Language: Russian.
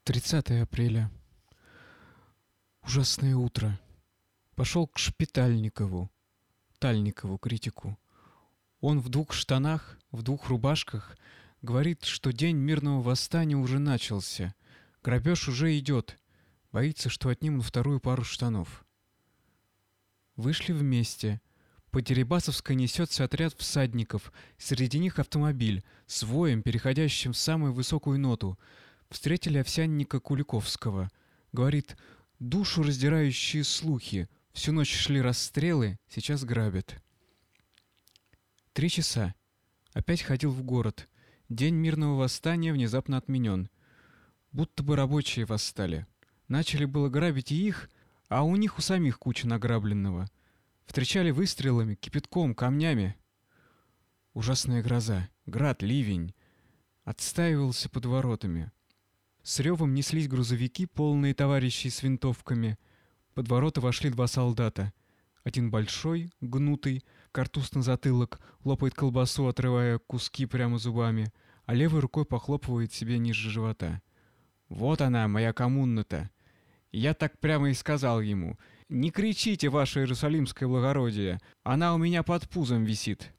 30 апреля. Ужасное утро. Пошел к Шпитальникову, Тальникову, критику. Он в 2 штанах, в 2 рубашках, говорит, что день мирного восстания уже начался. Грабеж уже идет. Боится, что отнимут 2-ю пару штанов. Вышли вместе. По Дерибасовской несется отряд всадников. Среди них автомобиль с воем, переходящим в самую высокую ноту. Встретили овсянника Куликовского. Говорит, душу раздирающие слухи. Всю ночь шли расстрелы, сейчас грабят. 3 часа. Опять ходил в город. День мирного восстания внезапно отменен. Будто бы рабочие восстали. Начали было грабить и их, а у них у самих куча награбленного. Встречали выстрелами, кипятком, камнями. Ужасная гроза, град, ливень. Отстаивался под воротами. С ревом неслись грузовики, полные товарищей с винтовками. Под ворота вошли 2 солдата. Один большой, гнутый, картуз на затылок, лопает колбасу, отрывая куски прямо зубами, а левой рукой похлопывает себе ниже живота. «Вот она, моя коммуна-то!» Я так прямо и сказал ему: «Не кричите, ваше иерусалимское благородие, она у меня под пузом висит».